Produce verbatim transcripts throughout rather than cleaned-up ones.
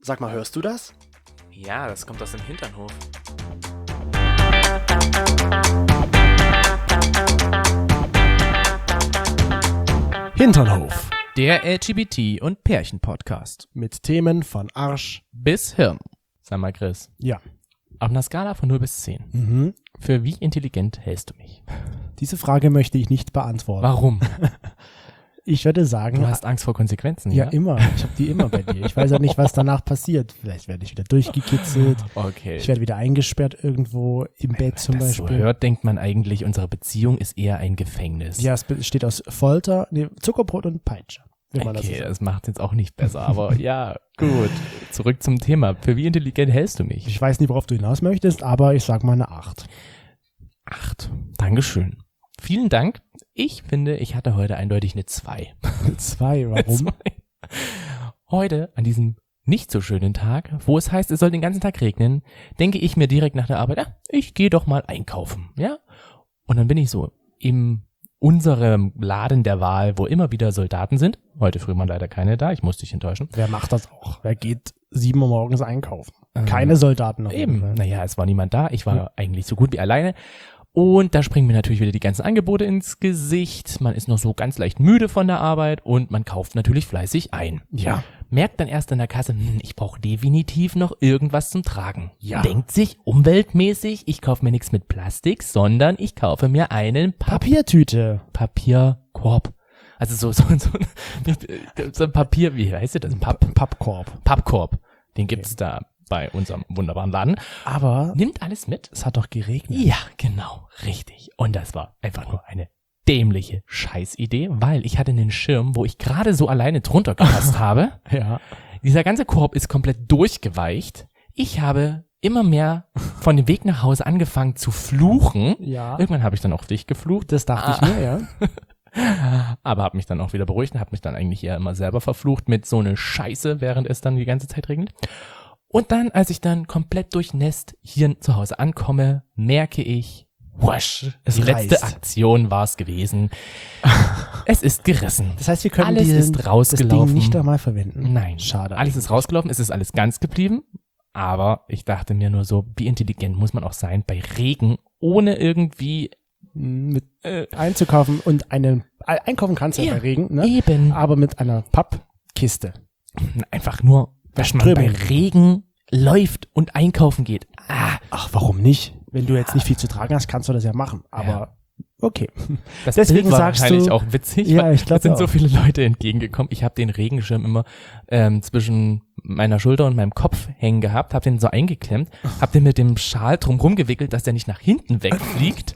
Sag mal, hörst du das? Ja, das kommt aus dem Hinternhof. Hinternhof. Der L G B T- und Pärchen-Podcast. Mit Themen von Arsch bis Hirn. Sag mal, Chris. Ja. Auf einer Skala von null bis zehn. Mhm. Für wie intelligent hältst du mich? Diese Frage möchte ich nicht beantworten. Warum? Ich würde sagen... Du hast Angst vor Konsequenzen, ja? Ja, immer. Ich habe die immer bei dir. Ich weiß ja nicht, was danach passiert. Vielleicht werde ich wieder durchgekitzelt. Okay. Ich werde wieder eingesperrt irgendwo im Wenn Bett man zum das Beispiel. so hört, denkt man eigentlich, unsere Beziehung ist eher ein Gefängnis. Ja, es besteht aus Folter, nee, Zuckerbrot und Peitsche. Wenn man Okay, das so sagt. das macht jetzt auch nicht besser, aber ja, gut. Zurück zum Thema. Für wie intelligent hältst du mich? Ich weiß nicht, worauf du hinaus möchtest, aber ich sag mal eine acht. Acht. Dankeschön. Vielen Dank. Ich finde, ich hatte heute eindeutig eine zwei. Zwei, warum? Zwei. Heute, an diesem nicht so schönen Tag, wo es heißt, es soll den ganzen Tag regnen, denke ich mir direkt nach der Arbeit, ja, ich gehe doch mal einkaufen, ja? Und dann bin ich so im unserem Laden der Wahl, wo immer wieder Soldaten sind. Heute früh waren leider keine da, ich muss dich enttäuschen. Wer macht das auch? Wer geht sieben Uhr morgens einkaufen? Ähm, Keine Soldaten. auf jeden Eben, Fall. naja, es war niemand da, ich war Ja. eigentlich so gut wie alleine. Und da springen mir natürlich wieder die ganzen Angebote ins Gesicht. Man ist noch so ganz leicht müde von der Arbeit und man kauft natürlich fleißig ein. Ja. Merkt dann erst an der Kasse, hm, ich brauche definitiv noch irgendwas zum Tragen. Ja. Denkt sich umweltmäßig, ich kaufe mir nichts mit Plastik, sondern ich kaufe mir einen Papp- Papiertüte. Papierkorb. Also so, so, so, so ein Papier, wie heißt das? Ein Papp, Pappkorb. Pappkorb. Den gibt's da bei unserem wunderbaren Laden. Aber Nimmt alles mit. es hat doch geregnet. Ja, genau, richtig. Und das war einfach nur eine dämliche Scheißidee, weil ich hatte einen Schirm, wo ich gerade so alleine drunter gepasst habe. Ja. Dieser ganze Korb ist komplett durchgeweicht. Ich habe immer mehr von dem Weg nach Hause angefangen zu fluchen. Ja. Irgendwann habe ich dann auch dich geflucht. Das dachte Ah. ich mir, ja. Aber habe mich dann auch wieder beruhigt und habe mich dann eigentlich eher immer selber verflucht mit so eine Scheiße, während es dann die ganze Zeit regnet. Und dann, als ich dann komplett durchnässt hier zu Hause ankomme, merke ich, wasch, Es die letzte reißt. Aktion war es gewesen. Es ist gerissen. Das heißt, wir können Alles diesen, ist das rausgelaufen. Ding nicht einmal verwenden. Nein. Schade. Alles ist rausgelaufen, es ist alles ganz geblieben. Aber ich dachte mir nur so, wie intelligent muss man auch sein bei Regen, ohne irgendwie Mit äh, einzukaufen und einen äh, einkaufen kannst du ja Ja, bei Regen, ne? eben Aber mit einer Pappkiste. einfach nur, dass man bei Strömen. Regen läuft und einkaufen geht. Ah, Ach, warum nicht? Wenn du jetzt nicht viel zu tragen hast, kannst du das ja machen. Aber Ja. okay. das Deswegen Bild war sagst wahrscheinlich du- auch witzig, Ja, weil ich glaub es sind so auch. viele Leute entgegengekommen. Ich habe den Regenschirm immer ähm, zwischen meiner Schulter und meinem Kopf hängen gehabt, habe den so eingeklemmt, habe den mit dem Schal drum rumgewickelt, dass der nicht nach hinten wegfliegt.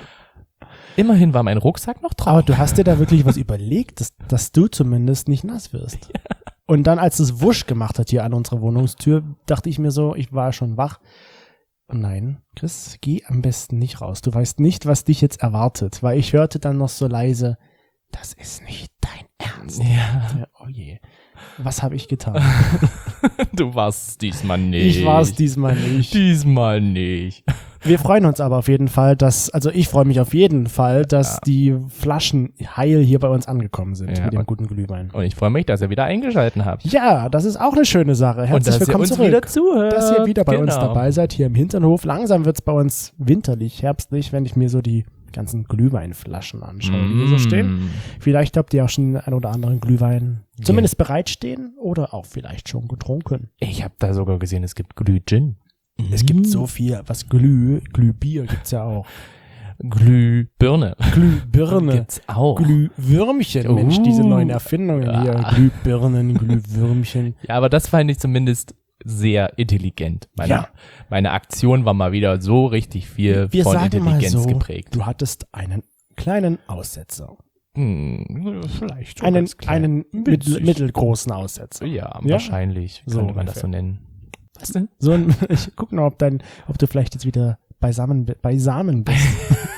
Immerhin war mein Rucksack noch drauf. Aber du hast dir da wirklich was überlegt, dass, dass du zumindest nicht nass wirst. Und dann, als es wusch gemacht hat hier an unserer Wohnungstür, dachte ich mir so, ich war schon wach. Nein, Chris, geh am besten nicht raus. Du weißt nicht, was dich jetzt erwartet, weil ich hörte dann noch so leise, das ist nicht dein Ernst. Ja, Ja, oh je. Was habe ich getan? du warst es diesmal nicht. Ich war es diesmal nicht. Diesmal nicht. Wir freuen uns aber auf jeden Fall, dass, also ich freue mich auf jeden Fall, dass Ja. die Flaschen heil hier bei uns angekommen sind Ja, mit dem und- guten Glühwein. Und ich freue mich, dass ihr wieder eingeschalten habt. Ja, das ist auch eine schöne Sache. Und Herzlich dass ihr willkommen uns zurück. wieder zuhört. Dass ihr wieder bei uns Genau. dabei seid, hier im Hinternhof. Langsam wird's bei uns winterlich, herbstlich, wenn ich mir so die ganzen Glühweinflaschen anschaue, die hier so stehen. Mm. Vielleicht habt ihr auch schon den ein oder anderen Glühwein zumindest bereitstehen oder auch vielleicht schon getrunken. Ich habe da sogar gesehen, es gibt Glüh-Gin. Es gibt so viel, was Glüh, Glühbier gibt's ja auch. Glühbirne. Glühbirne. Gibt's auch. Glühwürmchen, Mensch, Uh. diese neuen Erfindungen hier. Ja. Glühbirnen, Glühwürmchen. Ja, aber das fand ich zumindest sehr intelligent. Meine, Ja. meine Aktion war mal wieder so richtig viel Wir von sagen mal Intelligenz so, geprägt. du hattest einen kleinen Aussetzer. Hm, vielleicht so Einen, ganz klein. einen mittel, Witzig. mittelgroßen Aussetzer. Ja, Ja? wahrscheinlich So könnte man das so ungefähr. nennen. Was denn? So ein, ich guck noch, ob dein, ob du vielleicht jetzt wieder beisammen, bi- beisammen bist.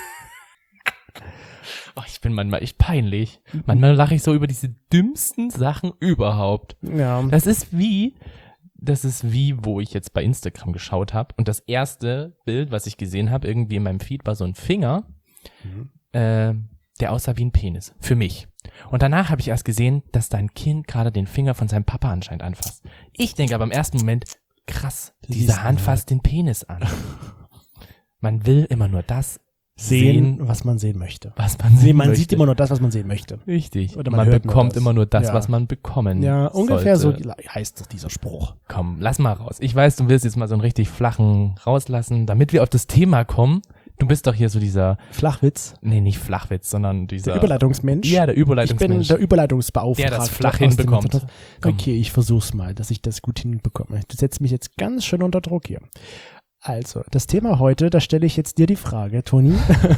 Oh, ich bin manchmal echt peinlich. Manchmal lache ich so über diese dümmsten Sachen überhaupt. Ja. Das ist wie, das ist wie, wo ich jetzt bei Instagram geschaut habe und das erste Bild, was ich gesehen habe, irgendwie in meinem Feed, war so ein Finger, Mhm. äh, der aussah wie ein Penis. Für mich. Und danach habe ich erst gesehen, dass dein Kind gerade den Finger von seinem Papa anscheinend anfasst. Ich denke aber im ersten Moment, krass, diese Hand fasst den Penis an. Man will immer nur das Sehen, sehen, was man sehen möchte. was man sehen Man möchte. sieht immer nur das, was man sehen möchte. Richtig. Oder man man hört nur bekommt das. immer nur das, Ja. was man bekommen Ja, ungefähr sollte. so heißt doch dieser Spruch. Komm, lass mal raus. Ich weiß, du willst jetzt mal so einen richtig flachen rauslassen, damit wir auf das Thema kommen. Du bist doch hier so dieser, Flachwitz. nee, nicht Flachwitz, sondern dieser. Der Überleitungsmensch. Ja, der Ich bin Überleitungsmensch. der Überleitungsbeauftragte. Der das flach aus dem hinbekommt. Internet. Komm. Okay, ich versuch's mal, dass ich das gut hinbekomme. Du setzt mich jetzt ganz schön unter Druck hier. Also, das Thema heute, da stelle ich jetzt dir die Frage, Toni.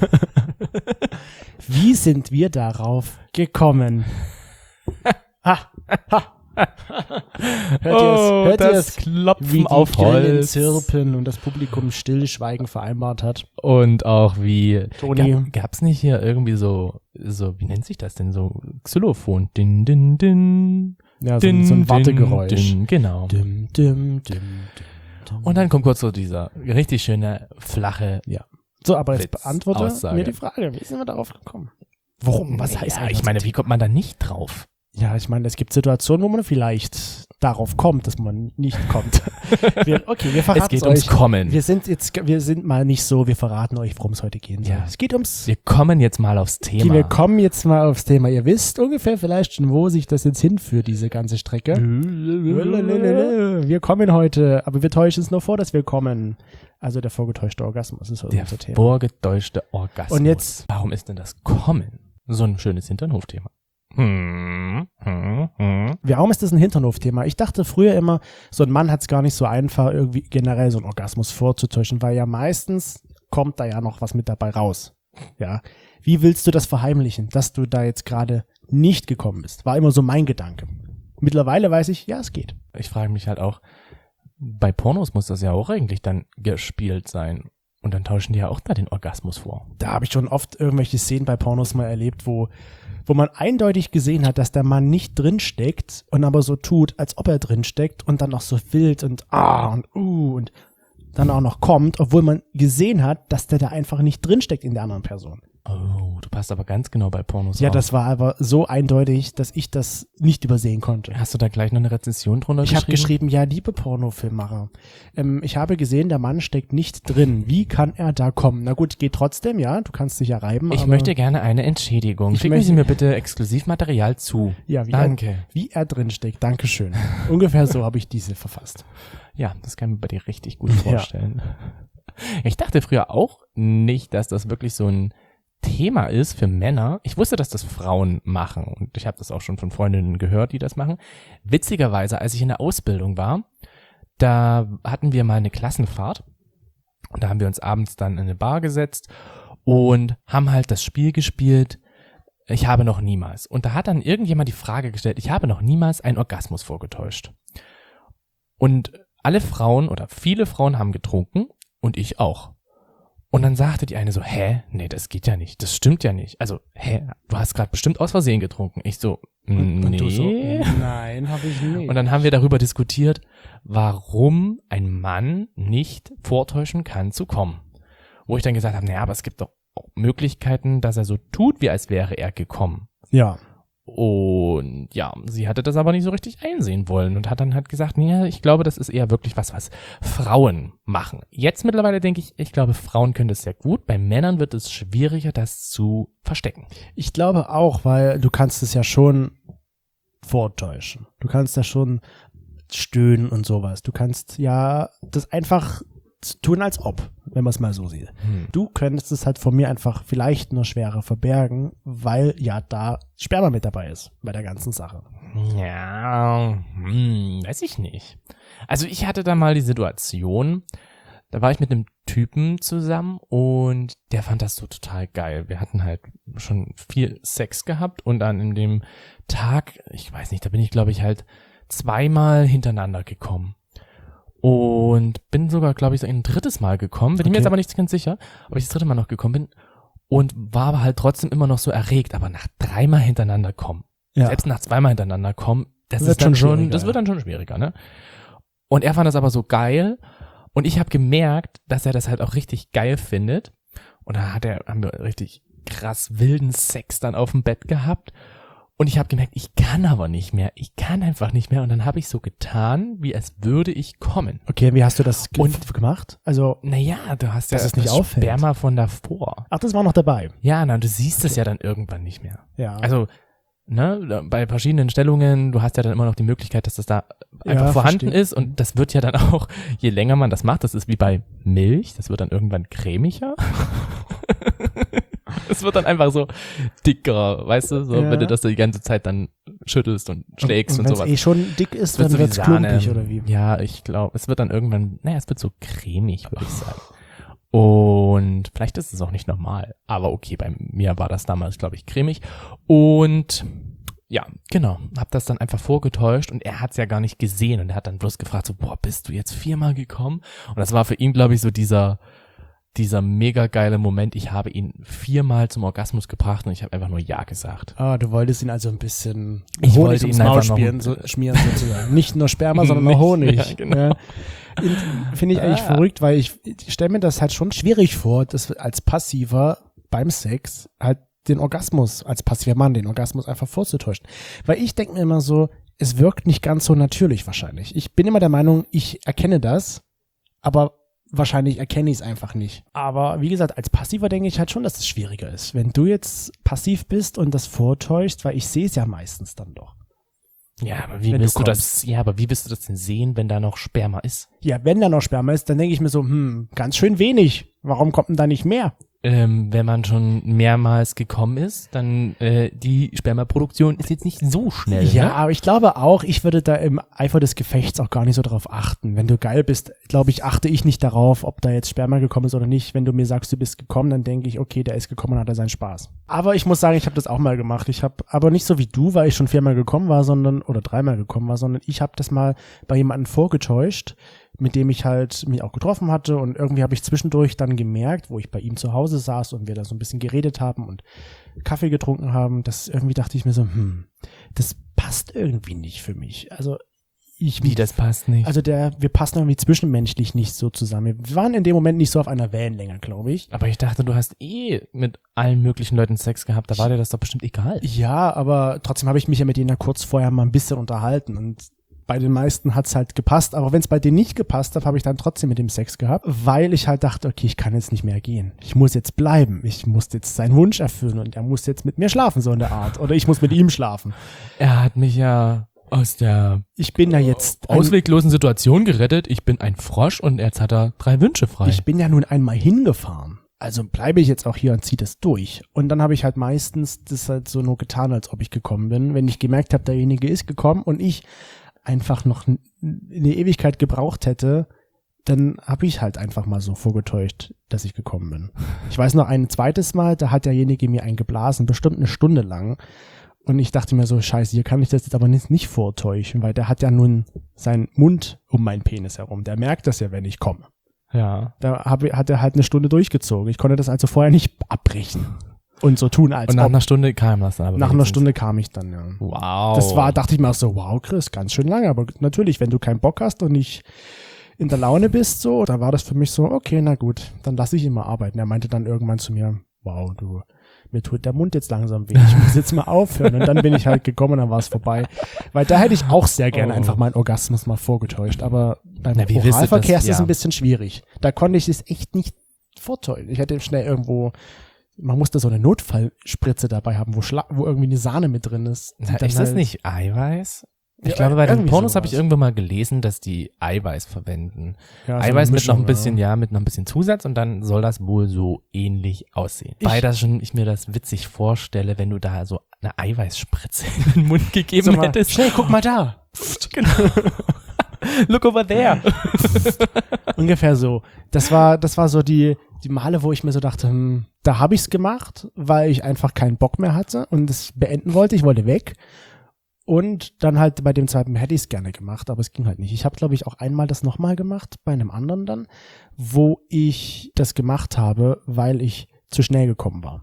Wie sind wir darauf gekommen? Ha, ha. Hört ihr es? Oh, Hört ihr das es? Klopfen Wie die auf Grillen Holz. zirpen und das Publikum Stillschweigen vereinbart hat. Und auch wie, Toni. Gab, gab's nicht hier irgendwie so, so, wie nennt sich das denn, so Xylophon? Din, din, din. Ja, so, Din, ein- so ein din, Wartegeräusch. din, genau. Dim, dim, dim, dim, dim. Und dann kommt kurz so dieser richtig schöne, flache, So, aber jetzt Witz, beantworte Aussage. mir die Frage, wie sind wir darauf gekommen? Warum? Was heißt ja, eigentlich ich meine, das wie kommt man da nicht drauf? Ja, ich meine, es gibt Situationen, wo man vielleicht darauf kommt, dass man nicht kommt. Wir, okay, wir verraten Es geht euch. ums Kommen. Wir sind jetzt, wir sind mal nicht so, wir verraten euch, worum es heute gehen soll. Ja. Es geht ums, Wir kommen jetzt mal aufs Thema. wir kommen jetzt mal aufs Thema. Ihr wisst ungefähr vielleicht schon, wo sich das jetzt hinführt, diese ganze Strecke. Wir kommen heute, aber wir täuschen es nur vor, dass wir kommen. Also der vorgetäuschte Orgasmus ist heute Der unser Thema. vorgetäuschte Orgasmus. Und jetzt- Warum ist denn das Kommen so ein schönes Hinternhofthema? Hm, hm, hm. Warum ist das ein Hinternhofthema? Ich dachte früher immer, so ein Mann hat es gar nicht so einfach, irgendwie generell so einen Orgasmus vorzutäuschen, weil ja meistens kommt da ja noch was mit dabei raus. Ja. Wie willst du das verheimlichen, dass du da jetzt gerade nicht gekommen bist? War immer so mein Gedanke. Mittlerweile weiß ich, ja, es geht. Ich frage mich halt auch, bei Pornos muss das ja auch eigentlich dann gespielt sein. Und dann tauschen die ja auch da den Orgasmus vor. Da habe ich schon oft irgendwelche Szenen bei Pornos mal erlebt, wo, wo man eindeutig gesehen hat, dass der Mann nicht drinsteckt und aber so tut, als ob er drinsteckt und dann noch so wild und ah und uh und dann auch noch kommt, obwohl man gesehen hat, dass der da einfach nicht drinsteckt in der anderen Person. Oh, du passt aber ganz genau bei Pornos Ja, auf. das war aber so eindeutig, dass ich das nicht übersehen konnte. Hast du da gleich noch eine Rezension drunter Ich habe geschrieben? geschrieben, ja, liebe Pornofilmmacher, ähm, ich habe gesehen, der Mann steckt nicht drin. Wie kann er da kommen? Na gut, geht trotzdem, ja, du kannst dich ja reiben. Ich aber möchte gerne eine Entschädigung. Ich Schicken möchte- Sie mir bitte Exklusivmaterial zu. ja, wie Danke. Er, wie er drinsteckt, Dankeschön. Ungefähr so habe ich diese verfasst. Ja, das kann ich mir bei dir richtig gut vorstellen. Ich dachte früher auch nicht, dass das wirklich so ein Thema ist für Männer. Ich wusste, dass das Frauen machen und ich habe das auch schon von Freundinnen gehört, die das machen. Witzigerweise, als ich in der Ausbildung war, da hatten wir mal eine Klassenfahrt und da haben wir uns abends dann in eine Bar gesetzt und haben halt das Spiel gespielt, ich habe noch niemals. Und da hat dann irgendjemand die Frage gestellt, ich habe noch niemals einen Orgasmus vorgetäuscht. Und alle Frauen oder viele Frauen haben getrunken und ich auch. Und dann sagte die eine so, hä? Nee, das geht ja nicht. Das stimmt ja nicht. Also, hä? Du hast gerade bestimmt aus Versehen getrunken. Ich so, Und, nee. und du so, nein, habe ich nicht. Und dann haben wir darüber diskutiert, warum ein Mann nicht vortäuschen kann zu kommen. Wo ich dann gesagt habe, naja, aber es gibt doch auch Möglichkeiten, dass er so tut, wie als wäre er gekommen. ja, Und ja, sie hatte das aber nicht so richtig einsehen wollen und hat dann halt gesagt, nee, ich glaube, das ist eher wirklich was, was Frauen machen. Jetzt mittlerweile denke ich, ich glaube, Frauen können das sehr gut. Bei Männern wird es schwieriger, das zu verstecken. ich glaube auch, weil du kannst es ja schon vortäuschen. Du kannst ja schon stöhnen und sowas. Du kannst ja das einfach tun, als ob, wenn man es mal so sieht. Hm. Du könntest es halt von mir einfach vielleicht nur schwerer verbergen, weil ja da Sperma mit dabei ist bei der ganzen Sache. Ja, hm, weiß ich nicht. Also ich hatte da mal die Situation, da war ich mit einem Typen zusammen und der fand das so total geil. Wir hatten halt schon viel Sex gehabt und dann in dem Tag, ich weiß nicht, da bin ich glaube ich halt zweimal hintereinander gekommen. Und bin sogar, glaube ich, so ein drittes Mal gekommen. Bin ich mir Okay. jetzt aber nicht ganz sicher, ob ich das dritte Mal noch gekommen bin. Und war aber halt trotzdem immer noch so erregt. Aber nach dreimal hintereinander kommen, Ja. selbst nach zweimal hintereinander kommen, das Wird ist dann schon schon, schwieriger, das ja. wird dann schon schwieriger, ne? Und er fand das aber so geil. Und ich habe gemerkt, dass er das halt auch richtig geil findet. Und da hat er, haben wir richtig krass wilden Sex dann auf dem Bett gehabt. Und ich habe gemerkt, ich kann aber nicht mehr. Ich kann einfach nicht mehr. Und dann habe ich so getan, wie als würde ich kommen. Okay, wie hast du das ge- Und- gemacht? Also, Naja, du hast Dass ja es nicht das auffällt. Sperma von davor. ach, das war noch dabei. Ja, na, du siehst es ja dann irgendwann nicht mehr. Ja. Also, ne, bei verschiedenen Stellungen, du hast ja dann immer noch die Möglichkeit, dass das da einfach Ja, vorhanden verstehe. ist. Und das wird ja dann auch, je länger man das macht, das ist wie bei Milch, das wird dann irgendwann cremiger. Es wird dann einfach so dicker, weißt du, so, Ja. wenn du das so die ganze Zeit dann schüttelst und schlägst und, und wenn sowas. es eh schon dick ist, wird dann so wie wird's Sahne. klumpig oder wie? Ja, ich glaube, es wird dann irgendwann, naja, es wird so cremig, würde ich sagen. Und vielleicht ist es auch nicht normal, aber okay, bei mir war das damals, glaube ich, cremig. Und ja, genau, hab das dann einfach vorgetäuscht und er hat's ja gar nicht gesehen und er hat dann bloß gefragt so, boah, bist du jetzt viermal gekommen? Und das war für ihn, glaube ich, so dieser dieser mega geile Moment. Ich habe ihn viermal zum Orgasmus gebracht und ich habe einfach nur Ja gesagt. Ah, du wolltest ihn also ein bisschen Ich Honig wollte ums ihn Maul einfach noch- schmieren, so, schmieren sozusagen. Nicht nur Sperma, sondern auch Nicht- Honig. ja, genau. Ja. In- Finde ich eigentlich Ah. verrückt, weil ich, ich stelle mir das halt schon schwierig vor, dass als Passiver beim Sex halt den Orgasmus, als passiver Mann den Orgasmus einfach vorzutäuschen. Weil ich denke mir immer so, es wirkt nicht ganz so natürlich wahrscheinlich. Ich bin immer der Meinung, ich erkenne das, aber wahrscheinlich erkenne ich es einfach nicht. Aber wie gesagt, als Passiver denke ich halt schon, dass es schwieriger ist. Wenn du jetzt passiv bist und das vortäuschst, weil ich sehe es ja meistens dann doch. Ja, aber wie Wenn du willst du, kommst. das, ja, aber wie willst du das denn sehen, wenn da noch Sperma ist? Ja, wenn da noch Sperma ist, dann denke ich mir so, hm, ganz schön wenig. Warum kommt denn da nicht mehr? Ähm, wenn man schon mehrmals gekommen ist, dann äh, die Spermaproduktion ist jetzt nicht so schnell. Ja, ne? aber ich glaube auch, ich würde da im Eifer des Gefechts auch gar nicht so darauf achten. Wenn du geil bist, glaube ich, achte ich nicht darauf, ob da jetzt Sperma gekommen ist oder nicht. Wenn du mir sagst, du bist gekommen, dann denke ich, okay, der ist gekommen und hat er seinen Spaß. Aber ich muss sagen, ich habe das auch mal gemacht. Ich habe aber nicht so wie du, weil ich schon viermal gekommen war, sondern oder dreimal gekommen war, sondern ich habe das mal bei jemandem vorgetäuscht, mit dem ich halt mich auch getroffen hatte und irgendwie habe ich zwischendurch dann gemerkt, wo ich bei ihm zu Hause saß und wir da so ein bisschen geredet haben und Kaffee getrunken haben, dass irgendwie dachte ich mir so, hm, das passt irgendwie nicht für mich. Also ich, Wie, das passt nicht. also der, wir passen irgendwie zwischenmenschlich nicht so zusammen. Wir waren in dem Moment nicht so auf einer Wellenlänge, glaube ich. aber ich dachte, du hast eh mit allen möglichen Leuten Sex gehabt, da war dir das doch bestimmt egal. Ja, aber trotzdem habe ich mich ja mit denen ja kurz vorher mal ein bisschen unterhalten und bei den meisten hat's halt gepasst, aber wenn es bei denen nicht gepasst hat, habe ich dann trotzdem mit dem Sex gehabt, weil ich halt dachte, okay, ich kann jetzt nicht mehr gehen. Ich muss jetzt bleiben. Ich muss jetzt seinen Wunsch erfüllen und er muss jetzt mit mir schlafen, so in der Art. Oder ich muss mit ihm schlafen. Er hat mich ja aus der Ich bin ja jetzt ein, ausweglosen Situation gerettet. Ich bin ein Frosch und jetzt hat er drei Wünsche frei. ich bin ja nun einmal hingefahren. Also bleibe ich jetzt auch hier und ziehe das durch. Und dann habe ich halt meistens das halt so nur getan, als ob ich gekommen bin. Wenn ich gemerkt habe, derjenige ist gekommen und ich einfach noch n- eine Ewigkeit gebraucht hätte, dann habe ich halt einfach mal so vorgetäuscht, dass ich gekommen bin. Ich weiß noch ein zweites Mal, da hat derjenige mir einen geblasen, bestimmt eine Stunde lang. Und ich dachte mir so, scheiße, hier kann ich das jetzt aber nicht, nicht vortäuschen, weil der hat ja nun seinen Mund um meinen Penis herum. Der merkt das ja, wenn ich komme. ja. Da hab, hat er halt eine Stunde durchgezogen. Ich konnte das also vorher nicht abbrechen und so tun, als Und nach ob. einer Stunde kam das dann aber. Nach einer wenigstens. Stunde kam ich dann, ja. Wow. Das war, dachte ich mir auch so, wow, Chris, ganz schön lange. Aber natürlich, wenn du keinen Bock hast und nicht in der Laune bist, so, da war das für mich so, okay, na gut, dann lass ich ihn mal arbeiten. Er meinte dann irgendwann zu mir, wow, du, mir tut der Mund jetzt langsam weh, ich muss jetzt mal aufhören. Und dann bin ich halt gekommen und dann war es vorbei. Weil da hätte ich auch sehr gerne Oh. einfach meinen Orgasmus mal vorgetäuscht. Aber beim Na, wie willst du Oralverkehr das- ist es ja. ein bisschen schwierig. Da konnte ich es echt nicht vortäuschen. Ich hätte schnell irgendwo, man musste so eine Notfallspritze dabei haben, wo, Schla wo irgendwie eine Sahne mit drin ist. die Na, dann ist das halt- nicht Eiweiß? Ich Ja, glaube, bei den irgendwie Pornos habe ich sowas. irgendwann mal gelesen, dass die Eiweiß verwenden. Ja, so eine Eiweiß mit noch Mischung, ein bisschen, ja. ja, mit noch ein bisschen Zusatz und dann soll das wohl so ähnlich aussehen. Ich- Weil das schon, ich mir das witzig vorstelle, wenn du da so eine Eiweißspritze in den Mund gegeben Sag mal, hättest. schnell, guck mal da. Genau. Look over there. Ungefähr so. Das war, das war so die, die Male, wo ich mir so dachte, hm, da habe ich's gemacht, weil ich einfach keinen Bock mehr hatte und es beenden wollte. Ich wollte weg. Und dann halt bei dem zweiten hätte ich es gerne gemacht, aber es ging halt nicht. Ich habe, glaube ich, auch einmal das nochmal gemacht, bei einem anderen dann, wo ich das gemacht habe, weil ich zu schnell gekommen war.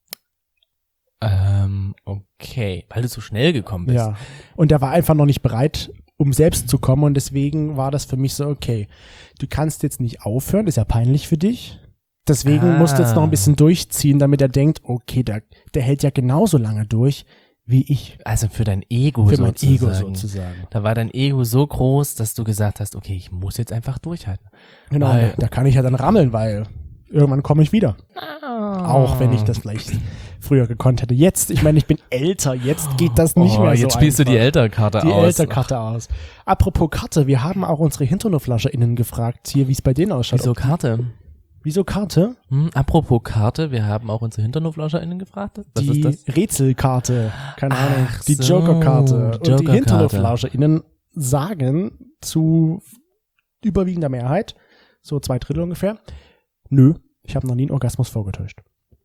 ähm, okay. Weil du so schnell gekommen bist. Ja. Und der war einfach noch nicht bereit, um selbst zu kommen und deswegen war das für mich so, okay, du kannst jetzt nicht aufhören, ist ja peinlich für dich. Deswegen Ah. musst du jetzt noch ein bisschen durchziehen, damit er denkt, okay, der, der hält ja genauso lange durch wie ich. Also für dein Ego Für mein sozusagen. Ego sozusagen. Da war dein Ego so groß, dass du gesagt hast, okay, ich muss jetzt einfach durchhalten. Genau, Weil- da kann ich ja dann rammeln, weil irgendwann komme ich wieder. Auch wenn ich das vielleicht früher gekonnt hätte. Jetzt, ich meine, ich bin älter, jetzt geht das nicht oh, mehr so jetzt spielst einfach. du die Älterkarte Die aus. Älterkarte aus. Apropos Karte, wir haben auch unsere HinternoflascherInnen gefragt, hier, wie es bei denen ausschaut. Wieso Karte? Wieso Karte? Hm, apropos Karte, wir haben auch unsere HinternoflauscherInnen gefragt. Was die ist das? Rätselkarte, keine Ach Ahnung, die so, Jokerkarte. Und die Jokerkarte. HinternoflauscherInnen sagen zu überwiegender Mehrheit, so zwei Drittel ungefähr, nö, ich habe noch nie einen Orgasmus vorgetäuscht.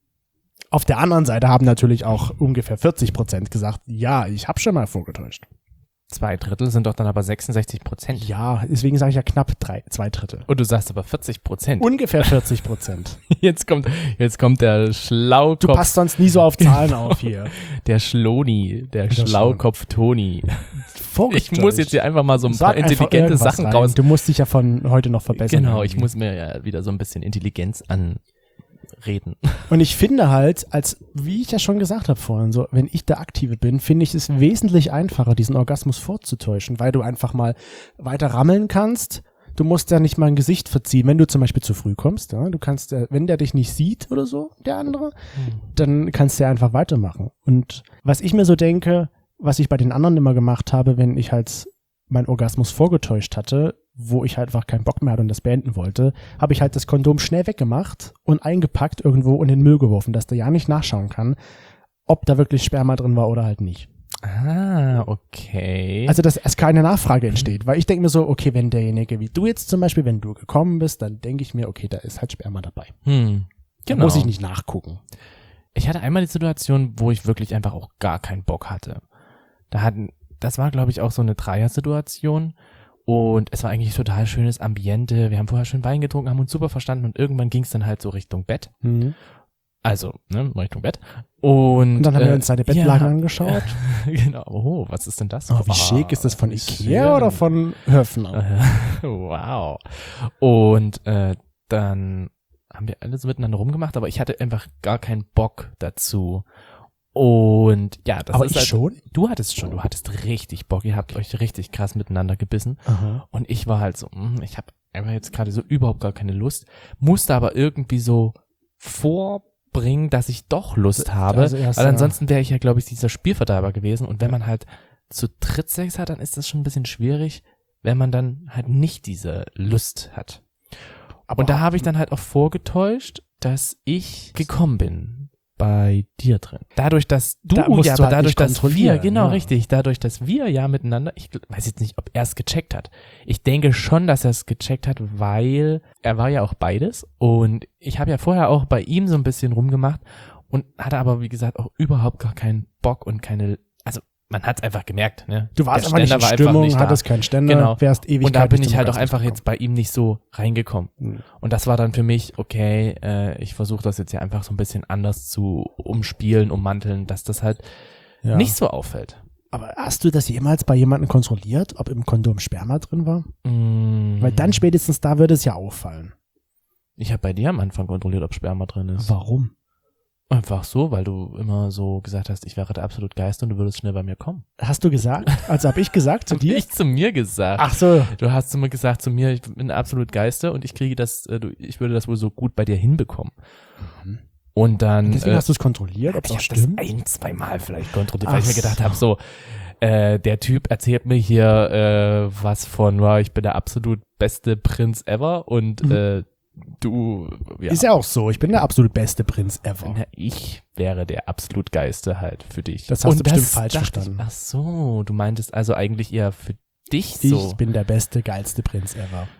Auf der anderen Seite haben natürlich auch ungefähr vierzig Prozent gesagt, ja, ich habe schon mal vorgetäuscht. Zwei Drittel sind doch dann aber sechsundsechzig Prozent. Ja, deswegen sage ich ja knapp drei, zwei Drittel. Und du sagst aber vierzig Prozent. Ungefähr vierzig Prozent. Jetzt kommt, jetzt kommt der Schlaukopf. Du passt sonst nie so auf Zahlen auf hier. Der Schloni, der Der Schlaukopf Toni. Vorgetäuscht. Ich muss jetzt hier einfach mal so ein Sag paar intelligente einfach irgendwas Sachen rein. raus. Du musst dich ja von heute noch verbessern. Genau, ich irgendwie. muss mir ja wieder so ein bisschen Intelligenz anreden. Und ich finde halt, als, wie ich ja schon gesagt habe vorhin, so, wenn ich der Aktive bin, finde ich es wesentlich einfacher, diesen Orgasmus vorzutäuschen, weil du einfach mal weiter rammeln kannst. Du musst ja nicht mal ein Gesicht verziehen, wenn du zum Beispiel zu früh kommst. Ja, du kannst, äh, wenn der dich nicht sieht oder so, der andere, dann kannst du ja einfach weitermachen. Und was ich mir so denke, was ich bei den anderen immer gemacht habe, wenn ich halt meinen Orgasmus vorgetäuscht hatte, wo ich halt einfach keinen Bock mehr hatte und das beenden wollte, habe ich halt das Kondom schnell weggemacht und eingepackt irgendwo in den Müll geworfen, dass der ja nicht nachschauen kann, ob da wirklich Sperma drin war oder halt nicht. Ah, okay. Also, dass erst keine Nachfrage entsteht, weil ich denke mir so, okay, wenn derjenige wie du jetzt zum Beispiel, wenn du gekommen bist, dann denke ich mir, okay, da ist halt Sperma dabei. hm. Da Genau. muss ich nicht nachgucken. Ich hatte einmal die Situation, wo ich wirklich einfach auch gar keinen Bock hatte. Da hatten, das war, glaube ich, auch so eine Dreier-Situation. Und es war eigentlich total schönes Ambiente. Wir haben vorher schön Wein getrunken, haben uns super verstanden und irgendwann ging es dann halt so Richtung Bett. Mhm. Also, ne, Richtung Bett. Und, Und dann haben äh, wir uns seine Bettlaken ja, angeschaut. Genau. Oh, was ist denn das? Oh, wie Ah, schick, ist das von Ikea schön. oder von Höfner? Wow. Und äh, dann haben wir alle so miteinander rumgemacht, aber ich hatte einfach gar keinen Bock dazu. Und ja, das Aber ist ich halt, schon? Du hattest schon, du hattest richtig Bock, ihr habt euch richtig krass miteinander gebissen. Aha. Und ich war halt so, mh, ich habe einfach jetzt gerade so überhaupt gar keine Lust, musste aber irgendwie so vorbringen, dass ich doch Lust habe, Also erst, weil ja. ansonsten wäre ich ja, glaube ich, dieser Spielverderber gewesen. Und wenn man halt zu dritt Sex hat, dann ist das schon ein bisschen schwierig, wenn man dann halt nicht diese Lust hat. Aber Und da habe ich dann halt auch vorgetäuscht, dass ich gekommen bin bei dir drin. Dadurch, dass du, Da musst ja, du aber halt dadurch, nicht dass wir, kontrollieren, genau, ja. richtig, dadurch, dass wir ja miteinander, ich gl- weiß jetzt nicht, ob er es gecheckt hat. Ich denke schon, dass er es gecheckt hat, weil er war ja auch beides und ich habe ja vorher auch bei ihm so ein bisschen rumgemacht und hatte aber, wie gesagt, auch überhaupt gar keinen Bock und keine, also man hat es einfach gemerkt, ne? Du warst Der einfach nicht in Ständer war Stimmung, nicht da. hattest keinen Ständer, Genau. wärst ewig Und da bin ich halt auch einfach jetzt bei ihm nicht so reingekommen. Mhm. Und das war dann für mich, okay, äh, ich versuche das jetzt ja einfach so ein bisschen anders zu umspielen, ummanteln, dass das halt Ja. nicht so auffällt. Aber hast du das jemals bei jemandem kontrolliert, ob im Kondom Sperma drin war? Mm, Weil dann spätestens da würde es ja auffallen. Ich habe bei dir am Anfang kontrolliert, ob Sperma drin ist. Warum? Einfach so, weil du immer so gesagt hast, ich wäre der absolut Geist und du würdest schnell bei mir kommen. Hast du gesagt? Also habe ich gesagt zu Hab dir? ich zu mir gesagt. Ach so. Du hast zu mir gesagt, zu mir, ich bin der absolut Geiste und ich kriege das, äh, du, ich würde das wohl so gut bei dir hinbekommen. Mhm. Und dann Deswegen äh, hast du es kontrolliert, ob es ich auch habe das stimmt? ein, zwei Mal vielleicht kontrolliert, weil Ach ich mir gedacht so. habe, so, äh, der Typ erzählt mir hier äh, was von, ja, ich bin der absolut beste Prinz ever und Mhm. äh, du, ja, Ist ja auch so. Ich bin der absolut beste Prinz ever. na, ich wäre der absolut Geiste halt für dich. Das hast und du bestimmt falsch dachte verstanden. Ich, ach so, du meintest also eigentlich eher für dich so. Ich bin der beste, geilste Prinz ever.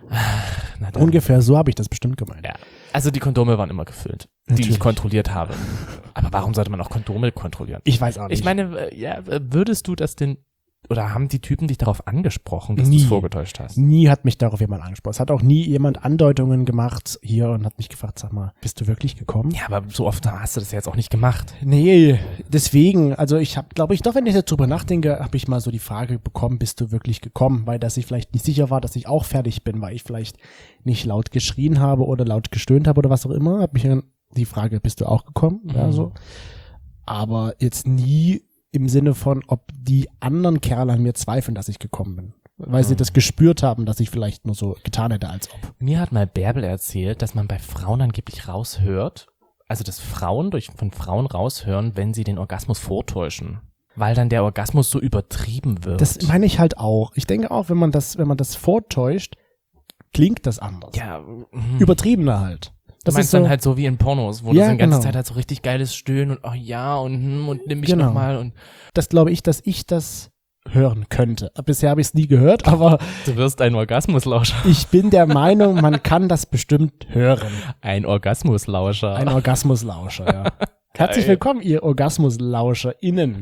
Na dann. Ungefähr so habe ich das bestimmt gemeint. Ja. Also die Kondome waren immer gefüllt, die Natürlich. ich kontrolliert habe. Aber warum sollte man auch Kondome kontrollieren? Ich weiß auch nicht. Ich meine, äh, ja, würdest du das denn, oder haben die Typen dich darauf angesprochen, dass Nie. du es vorgetäuscht hast? Nie hat mich darauf jemand angesprochen. Es hat auch nie jemand Andeutungen gemacht hier und hat mich gefragt, sag mal, bist du wirklich gekommen? Ja, aber so oft hast du das ja jetzt auch nicht gemacht. Nee, deswegen, also ich habe, glaube ich, doch, wenn ich jetzt drüber nachdenke, habe ich mal so die Frage bekommen, bist du wirklich gekommen? Weil dass ich vielleicht nicht sicher war, dass ich auch fertig bin, weil ich vielleicht nicht laut geschrien habe oder laut gestöhnt habe oder was auch immer, habe mich dann die Frage, bist du auch gekommen? Mhm. Ja, so. Aber jetzt nie im Sinne von, ob die anderen Kerle an mir zweifeln, dass ich gekommen bin. Weil sie Hm. das gespürt haben, dass ich vielleicht nur so getan hätte, als ob. Mir hat mal Bärbel erzählt, dass man bei Frauen angeblich raushört, also dass Frauen durch von Frauen raushören, wenn sie den Orgasmus vortäuschen. Weil dann der Orgasmus so übertrieben wird. Das meine ich halt auch. Ich denke auch, wenn man das, wenn man das vortäuscht, klingt das anders. ja, Übertriebener halt. Das Das meinst ist so, dann halt so wie in Pornos, wo Ja, du so die ganze genau. Zeit halt so richtig geiles Stöhnen und oh ja und hm, und nimm mich Genau. nochmal und das glaube ich, dass ich das hören könnte. Bisher habe ich es nie gehört, aber du wirst ein Orgasmuslauscher. ich bin der Meinung, man kann das bestimmt hören. Ein Orgasmuslauscher. Ein Orgasmuslauscher, ja. Herzlich Geil. willkommen, ihr OrgasmuslauscherInnen.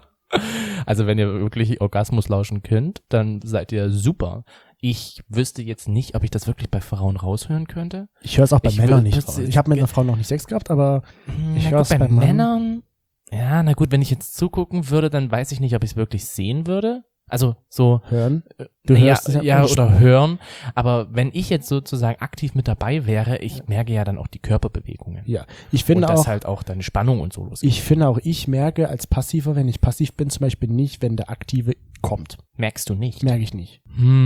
Also wenn ihr wirklich Orgasmus lauschen könnt, dann seid ihr super. Ich wüsste jetzt nicht, ob ich das wirklich bei Frauen raushören könnte. Ich höre es auch bei Ich Männern will- nicht das- raus. Ich habe mit einer Frau noch nicht Sex gehabt, aber Hm, Ich na hör's gut, bei bei Mann. Männern. Ja, na gut, wenn ich jetzt zugucken würde, dann weiß ich nicht, ob ich es wirklich sehen würde. Also so, hören. Du ja, hörst es ja ja angesprochen. oder hören. Aber wenn ich jetzt sozusagen aktiv mit dabei wäre, ich merke ja dann auch die Körperbewegungen. Ja, ich finde und dass auch, halt auch deine Spannung und so losgeht. ich finde auch, ich merke als Passiver, wenn ich passiv bin, zum Beispiel nicht, wenn der Aktive kommt. Merkst du nicht? Merke ich nicht.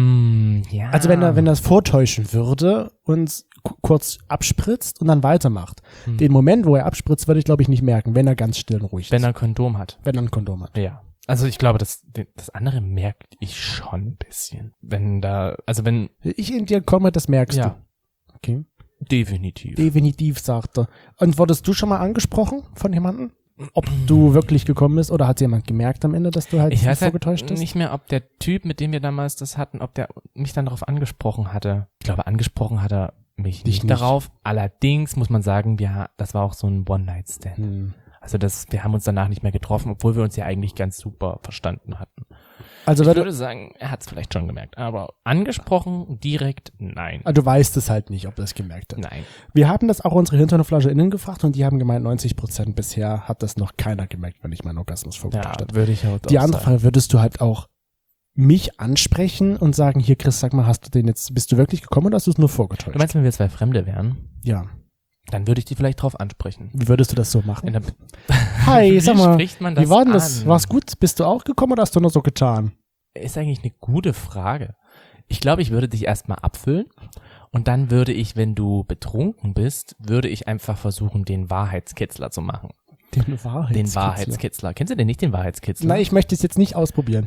Hm, ja. Also wenn er, wenn er es vortäuschen würde und ku- kurz abspritzt und dann weitermacht. Hm. Den Moment, wo er abspritzt, würde ich, glaube ich, nicht merken, wenn er ganz still und ruhig Wenn ist. er ein Kondom hat. Wenn er ein Kondom hat. Ja. Also ich glaube, das, das andere merke ich schon ein bisschen. Wenn da, also wenn, Ich in dir komme, das merkst ja, du. Okay. definitiv. Definitiv, sagt er. Und wurdest du schon mal angesprochen von jemandem? Ob du wirklich gekommen bist oder hat jemand gemerkt am Ende, dass du halt Ich weiß halt vorgetäuscht hast? nicht mehr, ob der Typ, mit dem wir damals das hatten, ob der mich dann darauf angesprochen hatte. Ich glaube, angesprochen hat er mich Dich nicht, nicht. darauf. Allerdings muss man sagen, ja, das war auch so ein One-Night-Stand. Hm. Also das, wir haben uns danach nicht mehr getroffen, obwohl wir uns ja eigentlich ganz super verstanden hatten. Also Ich würde, würde sagen, er hat es vielleicht schon gemerkt, aber angesprochen direkt nein. ah, du weißt es halt nicht, ob er es gemerkt hat. Nein. Wir haben das auch unsere HinternflascheInnen gefragt und die haben gemeint, neunzig Prozent bisher hat das noch keiner gemerkt, wenn ich meinen Orgasmus Ja, vorgetäuscht habe. würde ich halt Die auch andere sagen. Frage, würdest du halt auch mich ansprechen und sagen, hier Chris, sag mal, hast du den jetzt, bist du wirklich gekommen oder hast du es nur vorgetäuscht? Du meinst, wenn wir zwei Fremde wären, Ja. dann würde ich die vielleicht drauf ansprechen. Wie würdest du das so machen? In der, Hi, wie sag mal, spricht man das wie war denn das? an? War's gut? Bist du auch gekommen oder hast du nur so getan? Ist eigentlich eine gute Frage. Ich glaube, ich würde dich erstmal abfüllen und dann würde ich, wenn du betrunken bist, würde ich einfach versuchen, den Wahrheitskitzler zu machen. Den Wahrheitskitzler. Den Wahrheitskitzler. Kennst du denn nicht den Wahrheitskitzler? Nein, ich möchte es jetzt nicht ausprobieren.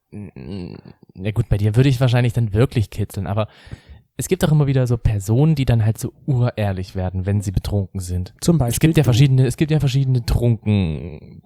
Ja gut, bei dir würde ich wahrscheinlich dann wirklich kitzeln, aber es gibt auch immer wieder so Personen, die dann halt so urehrlich werden, wenn sie betrunken sind. Zum Beispiel. Es gibt ja du. verschiedene, es gibt ja verschiedene Trunken,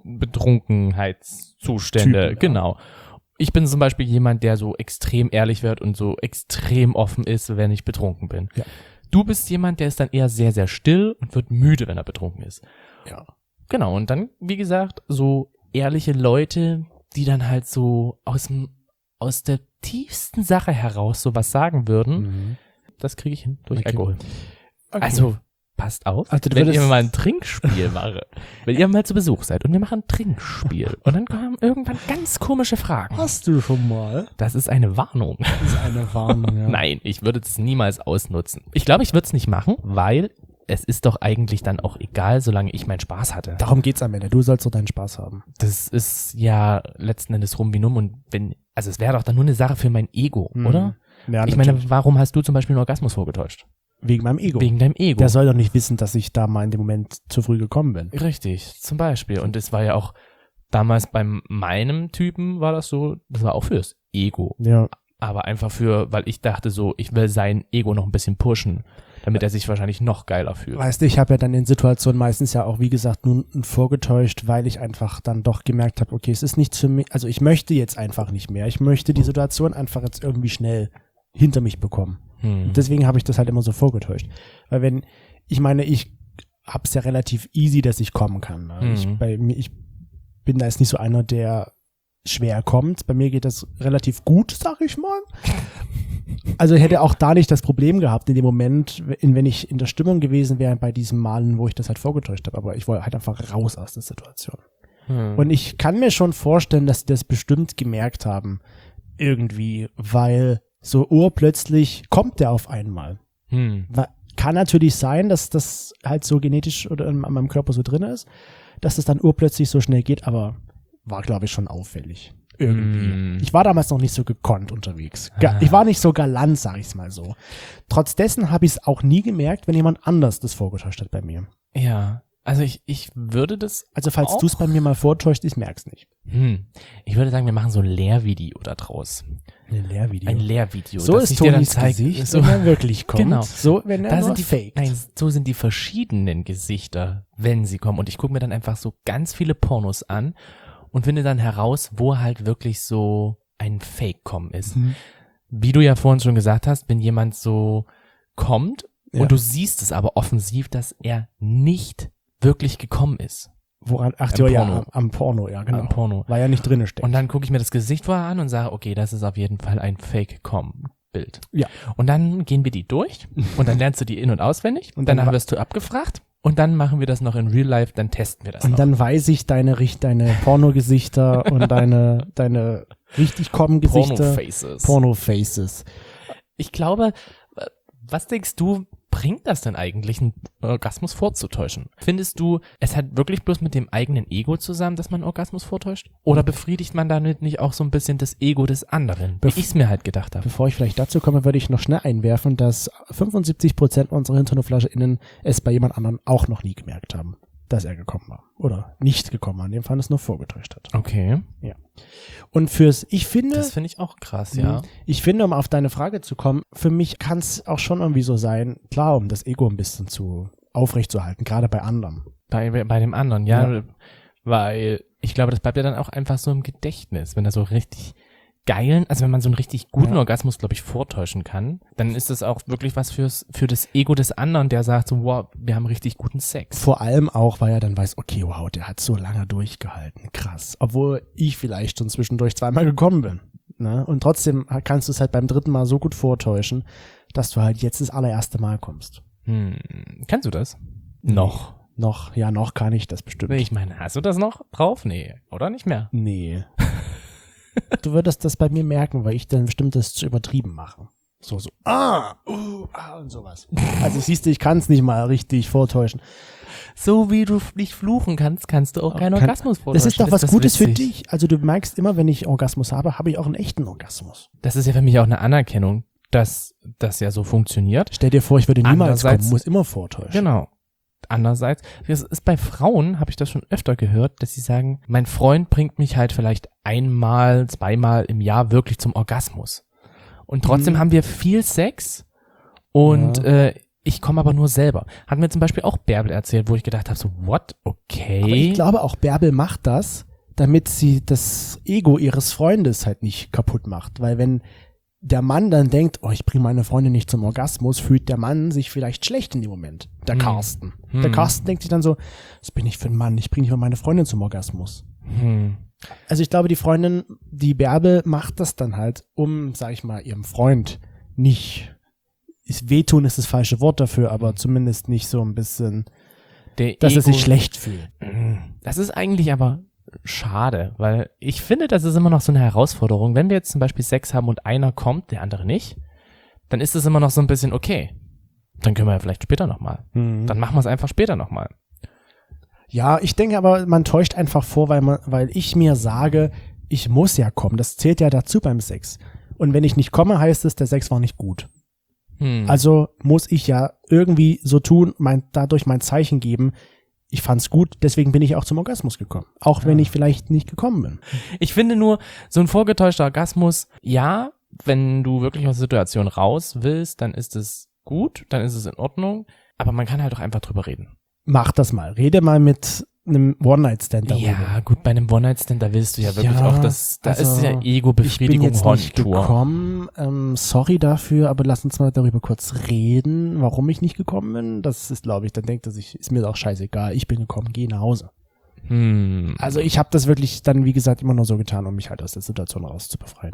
Betrunkenheitszustände, Typen, ja. genau. Ich bin zum Beispiel jemand, der so extrem ehrlich wird und so extrem offen ist, wenn ich betrunken bin. Ja. Du bist jemand, der ist dann eher sehr, sehr still und wird müde, wenn er betrunken ist. Ja. Genau, und dann, wie gesagt, so ehrliche Leute, die dann halt so aus dem, aus der tiefsten Sache heraus sowas sagen würden, Mhm. das kriege ich hin durch Okay. Alkohol. Okay. Also, passt auf, Also du wenn würdest- ihr mal ein Trinkspiel mache, wenn ihr mal zu Besuch seid und wir machen ein Trinkspiel und dann kommen irgendwann ganz komische Fragen. Hast du schon mal? Das ist eine Warnung. Das ist eine Warnung, ja. Nein, ich würde es niemals ausnutzen. Ich glaube, ich würde es nicht machen, weil es ist doch eigentlich dann auch egal, solange ich meinen Spaß hatte. Darum geht's am Ende. Du sollst doch deinen Spaß haben. Das ist ja letzten Endes rum wie numm und wenn, also es wäre doch dann nur eine Sache für mein Ego, Mhm. oder? Ja, Ich natürlich. meine, warum hast du zum Beispiel einen Orgasmus vorgetäuscht? wegen meinem Ego. Wegen deinem Ego. Der soll doch nicht wissen, dass ich da mal in dem Moment zu früh gekommen bin. Richtig, zum Beispiel. Und es war ja auch damals bei meinem Typen war das so, das war auch fürs Ego. Ja. Aber einfach für, weil ich dachte so, ich will sein Ego noch ein bisschen pushen, damit er sich wahrscheinlich noch geiler fühlt. Weißt du, ich habe ja dann in Situationen meistens ja auch, wie gesagt, nun vorgetäuscht, weil ich einfach dann doch gemerkt habe, okay, es ist nichts für mich, also ich möchte jetzt einfach nicht mehr. Ich möchte die Situation einfach jetzt irgendwie schnell hinter mich bekommen. Hm. Deswegen habe ich das halt immer so vorgetäuscht. Weil wenn, ich meine, ich hab's ja relativ easy, dass ich kommen kann. Ne? Mhm. Ich, bei mir, ich bin da jetzt nicht so einer, der schwer kommt. Bei mir geht das relativ gut, sag ich mal. Also ich hätte auch da nicht das Problem gehabt in dem Moment, in, wenn ich in der Stimmung gewesen wäre bei diesen Malen, wo ich das halt vorgetäuscht habe. Aber ich wollte halt einfach raus aus der Situation. Hm. Und ich kann mir schon vorstellen, dass sie das bestimmt gemerkt haben. Irgendwie, weil so urplötzlich kommt der auf einmal. Hm. Wa- Kann natürlich sein, dass das halt so genetisch oder in meinem Körper so drin ist, dass das dann urplötzlich so schnell geht, aber war, glaube ich, schon auffällig. Irgendwie. Mm. Ich war damals noch nicht so gekonnt unterwegs. Ga- Ich war nicht so galant, sag ich's mal so. Trotz dessen habe ich es auch nie gemerkt, wenn jemand anders das vorgetäuscht hat bei mir. Ja, also ich, ich würde das Also falls auch, du es bei mir mal vortäuscht, ich merk's nicht. hm, ich würde sagen, wir machen so ein Lehrvideo da draus. Ein Lehrvideo. Ein Lehrvideo. so das ist ich dir dann Tonis zeig- Gesicht, so, wenn er wirklich kommt. Genau. So, wenn er da nur sind die faked. Nein, so sind die verschiedenen Gesichter, wenn sie kommen. Und ich gucke mir dann einfach so ganz viele Pornos an und finde dann heraus, wo halt wirklich so ein Fake-Com ist. Mhm. Wie du ja vorhin schon gesagt hast, wenn jemand so kommt Ja. und du siehst es aber offensiv, dass er nicht wirklich gekommen ist. Woran? Ach, Am ja, ja, Porno. am, am Porno, ja, genau. Am Porno. Weil ja nicht drinne steckt. Und dann gucke ich mir das Gesicht vorher an und sage, okay, das ist auf jeden Fall ein Fake-Com-Bild. Ja. Und dann gehen wir die durch und dann lernst du die in- und auswendig Und dann danach wa- wirst du abgefragt und dann machen wir das noch in Real Life, dann testen wir das Und noch. dann weiß ich deine, richt- deine Pornogesichter und deine, deine richtig kommen Gesichter. Porno-Faces. Porno-Faces. Ich glaube, äh, was denkst du, bringt das denn eigentlich, einen Orgasmus vorzutäuschen? Findest du, es hat wirklich bloß mit dem eigenen Ego zusammen, dass man einen Orgasmus vortäuscht? Oder befriedigt man damit nicht auch so ein bisschen das Ego des anderen, wie Bef- ich es mir halt gedacht habe? Bevor ich vielleicht dazu komme, würde ich noch schnell einwerfen, dass fünfundsiebzig Prozent unserer HinternoflascheInnen es bei jemand anderem auch noch nie gemerkt haben, dass er gekommen war. Oder nicht gekommen war, in dem Fall es nur vorgetäuscht hat. Okay, Und fürs, ich finde, das finde ich auch krass, ja. ich finde, um auf deine Frage zu kommen, für mich kann es auch schon irgendwie so sein, klar, um das Ego ein bisschen zu aufrechtzuerhalten, gerade bei anderen. Bei, bei dem anderen, ja, Ja. weil ich glaube, das bleibt ja dann auch einfach so im Gedächtnis, wenn er so richtig geilen, also wenn man so einen richtig guten Ja. Orgasmus, glaube ich, vortäuschen kann, dann ist das auch wirklich was fürs, für das Ego des anderen, der sagt so, wow, wir haben richtig guten Sex. Vor allem auch, weil er dann weiß, okay, wow, der hat so lange durchgehalten, krass. Obwohl ich vielleicht schon zwischendurch zweimal gekommen bin. Ne? Und trotzdem kannst du es halt beim dritten Mal so gut vortäuschen, dass du halt jetzt das allererste Mal kommst. Hm, kannst du das? Noch. Noch, ja, noch kann ich das bestimmt. Ich meine, hast du das noch drauf? Nee, oder nicht mehr? Nee. Du würdest das bei mir merken, weil ich dann bestimmt das zu übertrieben mache. So, so, ah, uh, ah und sowas. Also siehst du, ich kann es nicht mal richtig vortäuschen. So wie du nicht fluchen kannst, kannst du auch keinen Kann- Orgasmus vortäuschen. Das ist doch was das Gutes für witzig? dich. Also du merkst immer, wenn ich Orgasmus habe, habe ich auch einen echten Orgasmus. Das ist ja für mich auch eine Anerkennung, dass das ja so funktioniert. Stell dir vor, ich würde niemals Andererseits- kommen, muss immer vortäuschen. Genau. Andererseits, das ist bei Frauen, habe ich das schon öfter gehört, dass sie sagen, mein Freund bringt mich halt vielleicht einmal, zweimal im Jahr wirklich zum Orgasmus. Und trotzdem Mhm. haben wir viel Sex und Ja. äh, ich komme aber nur selber. Hat mir zum Beispiel auch Bärbel erzählt, wo ich gedacht habe, so, what? Okay. Aber ich glaube, auch Bärbel macht das, damit sie das Ego ihres Freundes halt nicht kaputt macht. Weil wenn der Mann dann denkt, oh, ich bringe meine Freundin nicht zum Orgasmus, fühlt der Mann sich vielleicht schlecht in dem Moment. Der Hm. Carsten. Hm. Der Carsten denkt sich dann so, was bin ich für ein Mann? Ich bringe nicht mal meine Freundin zum Orgasmus. hm. Also ich glaube, die Freundin, die Bärbel macht das dann halt, um, sag ich mal, ihrem Freund nicht, ist wehtun ist das falsche Wort dafür, aber zumindest nicht so ein bisschen, Der dass er Ego- sich schlecht fühlt. Das ist eigentlich aber schade, weil ich finde, das ist immer noch so eine Herausforderung. Wenn wir jetzt zum Beispiel Sex haben und einer kommt, der andere nicht, dann ist es immer noch so ein bisschen okay. Dann können wir ja vielleicht später nochmal. Dann machen wir es einfach später nochmal. Ja, ich denke aber, man täuscht einfach vor, weil man, weil ich mir sage, ich muss ja kommen. Das zählt ja dazu beim Sex. Und wenn ich nicht komme, heißt es, der Sex war nicht gut. Hm. Also muss ich ja irgendwie so tun, mein, dadurch mein Zeichen geben, ich fand's gut, deswegen bin ich auch zum Orgasmus gekommen. Auch wenn Ja. ich vielleicht nicht gekommen bin. Ich finde nur, so ein vorgetäuschter Orgasmus, ja, wenn du wirklich aus der Situation raus willst, dann ist es gut, dann ist es in Ordnung, aber man kann halt auch einfach drüber reden. Mach das mal. Rede mal mit einem One-Night-Stand darüber. Ja, gut, bei einem One-Night-Stand, da willst du ja wirklich Ja, auch, das, da also, ist ja Ich bin Ego-Befriedigung jetzt nicht on Tour. gekommen. Ähm, sorry dafür, aber lass uns mal darüber kurz reden, warum ich nicht gekommen bin. Das ist, glaube ich, dann denkt er sich, ist mir auch scheißegal, ich bin gekommen, geh nach Hause. Hm. Also ich habe das wirklich dann, wie gesagt, immer nur so getan, um mich halt aus der Situation rauszubefreien.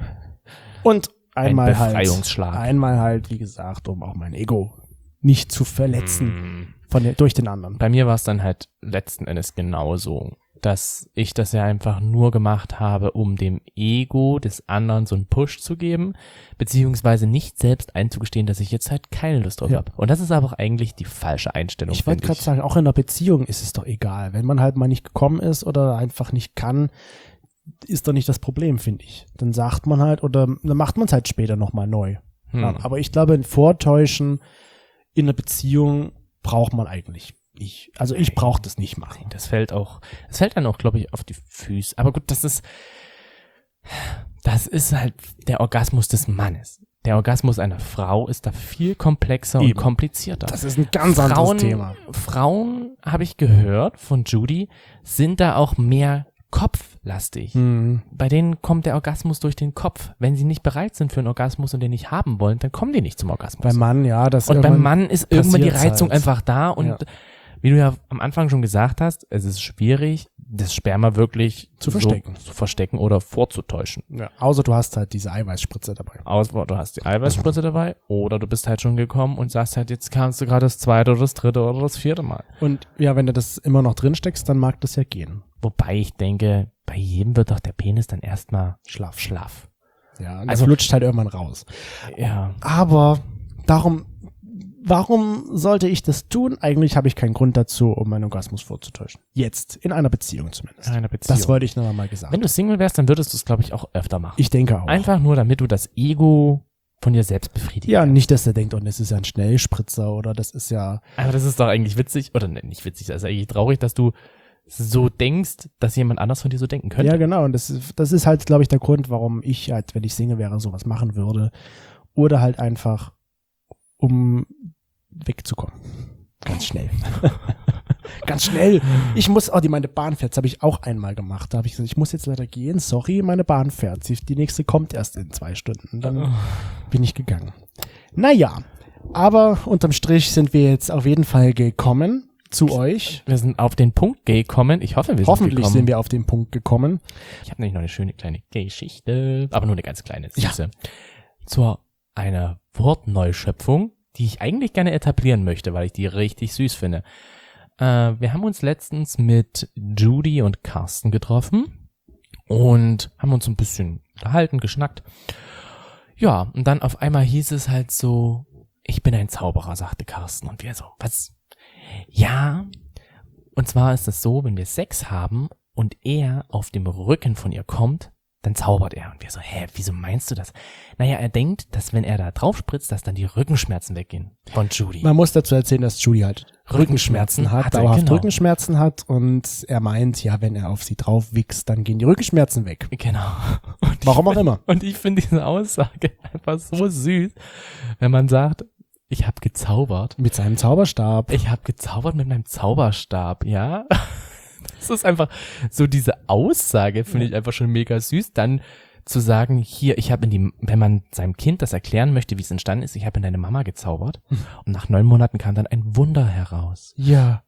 Und einmal Ein halt, Befreiungsschlag. einmal halt, wie gesagt, um auch mein Ego nicht zu verletzen Hm. von der, durch den anderen. Bei mir war es dann halt letzten Endes genauso. dass ich das ja einfach nur gemacht habe, um dem Ego des anderen so einen Push zu geben, beziehungsweise nicht selbst einzugestehen, dass ich jetzt halt keine Lust drauf Ja. habe. Und das ist aber auch eigentlich die falsche Einstellung. Ich wollte finde gerade sagen, auch in einer Beziehung ist es doch egal. Wenn man halt mal nicht gekommen ist oder einfach nicht kann, ist doch nicht das Problem, finde ich. Dann sagt man halt oder dann macht man es halt später nochmal neu. Hm. Ja, aber ich glaube, ein Vortäuschen in einer Beziehung braucht man eigentlich nicht. Also ich brauche das nicht machen. Das fällt auch, das fällt dann auch, glaube ich, auf die Füße. Aber gut, das ist, das ist halt der Orgasmus des Mannes. Der Orgasmus einer Frau ist da viel komplexer Eben. und komplizierter. Das ist ein ganz Frauen, anderes Thema. Frauen, habe ich gehört von Judy, sind da auch mehr kopflastig. Hm. Bei denen kommt der Orgasmus durch den Kopf. Wenn sie nicht bereit sind für einen Orgasmus und den nicht haben wollen, dann kommen die nicht zum Orgasmus. Beim Mann, ja, das und beim irgendwann Mann ist irgendwann die passiert's Reizung halt. einfach da und Ja. wie du ja am Anfang schon gesagt hast, es ist schwierig, das Sperma wirklich Zu so verstecken. zu verstecken oder vorzutäuschen. Ja, außer du hast halt diese Eiweißspritze dabei. Außer du hast die Eiweißspritze dabei oder du bist halt schon gekommen und sagst halt, jetzt kannst du gerade das zweite oder das dritte oder das vierte Mal. Und ja, wenn du das immer noch drin steckst, dann mag das ja gehen. Wobei ich denke, bei jedem wird doch der Penis dann erstmal Schlaff. schlaff. Ja, und Also- also flutscht halt irgendwann raus. Ja. Aber darum, warum sollte ich das tun? Eigentlich habe ich keinen Grund dazu, um meinen Orgasmus vorzutäuschen. Jetzt, in einer Beziehung zumindest. In einer Beziehung. Das wollte ich noch mal gesagt. Wenn du Single wärst, dann würdest du es, glaube ich, auch öfter machen. Ich denke auch. Einfach nur, damit du das Ego von dir selbst befriedigst. Ja, nicht, dass der denkt, oh, das ist ja ein Schnellspritzer oder das ist ja, Aber das ist doch eigentlich witzig, oder ne, nicht witzig, das ist eigentlich traurig, dass du so denkst, dass jemand anders von dir so denken könnte. ja genau. Und das ist, das ist halt, glaube ich, der Grund, warum ich halt, wenn ich Single wäre, sowas machen würde. Oder halt einfach, um wegzukommen. Ganz schnell. Ganz schnell. Ich muss, oh, die meine Bahn fährt, das habe ich auch einmal gemacht. Da habe ich gesagt, ich muss jetzt leider gehen, sorry, meine Bahn fährt. Sie- Die nächste kommt erst in zwei Stunden. Dann bin ich gegangen. Naja, aber unterm Strich sind wir jetzt auf jeden Fall gekommen zu euch. Wir sind auf den Punkt gekommen. Ich hoffe, wir sind Hoffentlich gekommen. sind wir auf den Punkt gekommen. Ich habe nämlich noch eine schöne kleine Geschichte, aber nur eine ganz kleine, süße. Zur einer Wortneuschöpfung, die ich eigentlich gerne etablieren möchte, weil ich die richtig süß finde. Äh, wir haben uns letztens mit Judy und Carsten getroffen und haben uns ein bisschen unterhalten, geschnackt. Ja, und dann auf einmal hieß es halt so, ich bin ein Zauberer, sagte Carsten. Und wir so, was? Ja, und zwar ist es so, wenn wir Sex haben und er auf dem Rücken von ihr kommt, dann zaubert er. Und wir so, hä, wieso meinst du das? Naja, er denkt, dass wenn er da drauf spritzt, dass dann die Rückenschmerzen weggehen von Judy. Man muss dazu erzählen, dass Judy halt Rückenschmerzen, Rückenschmerzen hat, hatte, dauerhaft genau. Rückenschmerzen hat und er meint, ja, wenn er auf sie drauf wichst, dann gehen die Rückenschmerzen weg. Genau. Und ich Warum auch find- immer. Und ich finde diese Aussage einfach so süß, wenn man sagt, ich habe gezaubert. Mit seinem Zauberstab. Ich habe gezaubert mit meinem Zauberstab, ja. Das ist einfach so diese Aussage, finde ich einfach schon mega süß. Dann zu sagen, hier, ich habe in die, wenn man seinem Kind das erklären möchte, wie es entstanden ist, ich habe in deine Mama gezaubert. Und nach neun Monaten kam dann ein Wunder heraus. Ja.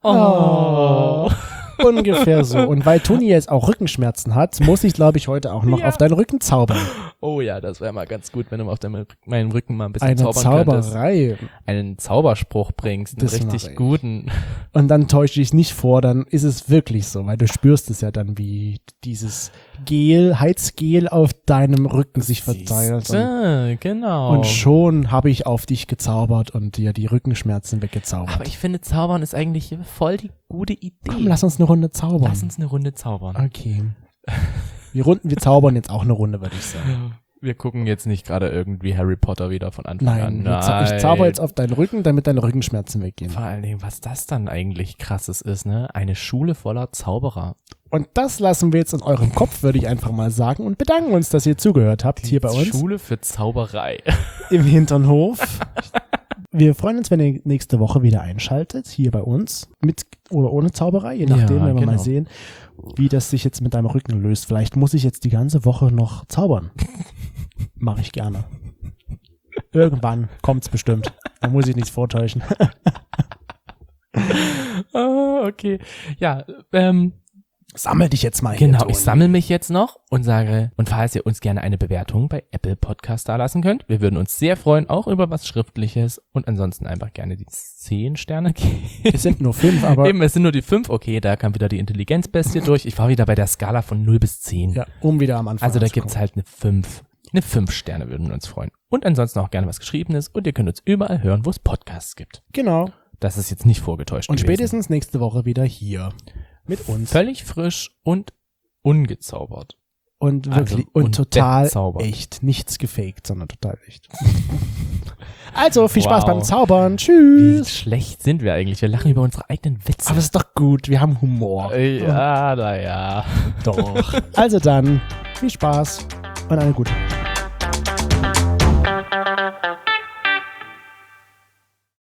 Oh. Ungefähr so. Und weil Toni jetzt auch Rückenschmerzen hat, muss ich, glaube ich, heute auch noch Ja. auf deinen Rücken zaubern. Oh ja, das wäre mal ganz gut, wenn du auf deinem, meinem Rücken mal ein bisschen Eine zaubern könntest. Zauberei. Einen Zauberspruch bringst, einen Das richtig mach ich. guten. Und dann täusche ich nicht vor, dann ist es wirklich so, weil du spürst es ja dann, wie dieses Gel, Heizgel auf deinem Rücken sich verteilt. Und, Siehste, genau. und schon habe ich auf dich gezaubert und dir die Rückenschmerzen weggezaubert. Aber ich finde, Zaubern ist eigentlich voll die gute Idee. Komm, lass uns eine Runde zaubern. Lass uns eine Runde zaubern. Okay. Wir, runden, wir zaubern jetzt auch eine Runde, würde ich sagen. Wir gucken jetzt nicht gerade irgendwie Harry Potter wieder von Anfang Nein, an. wir zau- ich zauber jetzt auf deinen Rücken, damit deine Rückenschmerzen weggehen. Vor allen Dingen, was das dann eigentlich krasses ist, ne? Eine Schule voller Zauberer. Und das lassen wir jetzt in eurem Kopf, würde ich einfach mal sagen, und bedanken uns, dass ihr zugehört habt hier bei uns Schule für Zauberei. im Hinternhof. Wir freuen uns, wenn ihr nächste Woche wieder einschaltet, hier bei uns, mit oder ohne Zauberei, je nachdem, Ja, wenn wir genau. mal sehen, wie das sich jetzt mit deinem Rücken löst. Vielleicht muss ich jetzt die ganze Woche noch zaubern. Mache ich gerne. Irgendwann kommt's bestimmt. Da muss ich nichts vortäuschen. Ah, okay. Ja, ähm, Sammel dich jetzt mal hier, Genau, Toni. ich sammle mich jetzt noch und sage, und falls ihr uns gerne eine Bewertung bei Apple Podcast da lassen könnt, wir würden uns sehr freuen, auch über was Schriftliches und ansonsten einfach gerne die zehn Sterne geben. Es sind nur fünf, aber Eben, es sind nur die fünf, okay, da kam wieder die Intelligenzbestie durch. Ich war wieder bei der Skala von null bis zehn. ja, um wieder am Anfang Also da anzukommen. gibt's halt eine fünf. Eine fünf Sterne würden wir uns freuen. Und ansonsten auch gerne was Geschriebenes und ihr könnt uns überall hören, wo es Podcasts gibt. Genau. Das ist jetzt nicht vorgetäuscht Und gewesen. spätestens nächste Woche wieder hier mit uns. Völlig frisch und ungezaubert. Und Also, wirklich, und, und total bezaubert. echt. Nichts gefaked, sondern total echt. Also, viel Spaß Wow. beim Zaubern. Wie Tschüss. schlecht sind wir eigentlich? Wir lachen über unsere eigenen Witze. Aber es ist doch gut. Wir haben Humor. ja, naja. Doch. Also dann, viel Spaß und eine gute Nacht.